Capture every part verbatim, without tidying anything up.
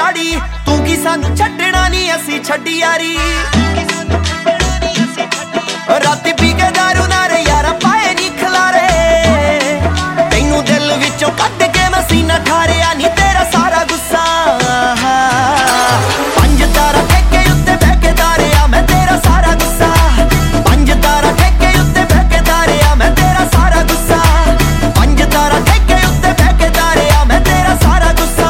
ਲਾੜੀ ਤੂੰ ਕੀ ਸਾਨੂੰ ਛੱਡਣਾ ਨਹੀਂ ਅਸੀਂ ਛੱਡੀ ਯਾਰੀ ਰਾਤੀ ਪੀ ਕੇ ਦਾਰੂ ਨਾਰੇ ਯਾਰਾ ਪਾਏ ਨੀ ਖਲਾਰੇ ਤੈਨੂੰ ਦਿਲ ਵਿੱਚੋਂ ਕੱਢ ਕੇ ਮੈਂ ਸੀਨਾ ਠਾਰਿਆ ਨੀ ਤੇਰਾ ਸਾਰਾ ਗੁੱਸਾ ਪੰਜ ਤਾਰਾ ਠੇਕੇ ਉੱਤੇ ਬਹਿ ਕੇ ਤਾਰਿਆ ਮੈਂ ਤੇਰਾ ਸਾਰਾ ਗੁੱਸਾ ਪੰਜ ਤਾਰਾ ਠੇਕੇ ਉੱਤੇ ਬਹਿ ਕੇ ਤਾਰਿਆ ਮੈਂ ਤੇਰਾ ਸਾਰਾ ਗੁੱਸਾ ਪੰਜ ਤਾਰਾ ਠੇਕੇ ਉੱਤੇ ਬਹਿ ਕੇ ਤਾਰਿਆ ਮੈਂ ਤੇਰਾ ਸਾਰਾ ਗੁੱਸਾ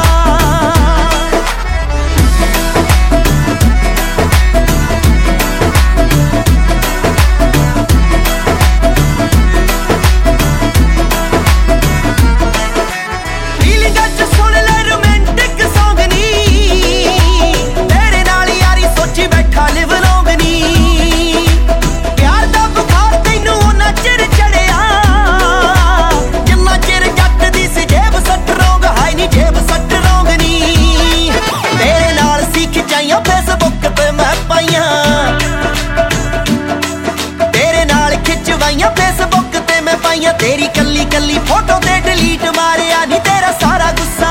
फेसबुक ते मैं पाइया तेरी कली कली फोटो ते डिलीट मारिया नी तेरा सारा गुस्सा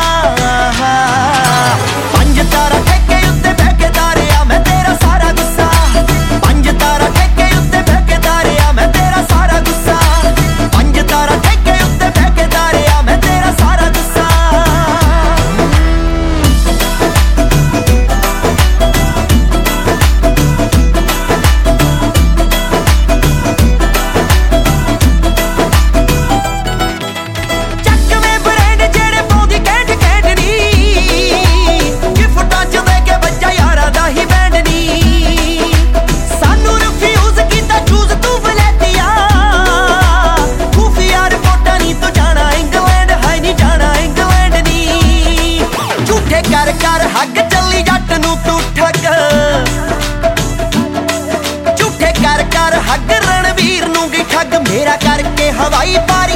पंज तारा ठेके उत्ते बह के तारिया मैं तेरा सारा गुस्सा पंज तारा ठेके उत्ते बह के तारिया मैं तेरा सारा गुस्सा पंज तारा ठेके उत्ते बह के तारिया मैं तेरा सारा गुस्सा कर कर हग चली जट नू तू ठग झूठे कर कर हग रणवीर नू की ठग मेरा करके हवाई पाई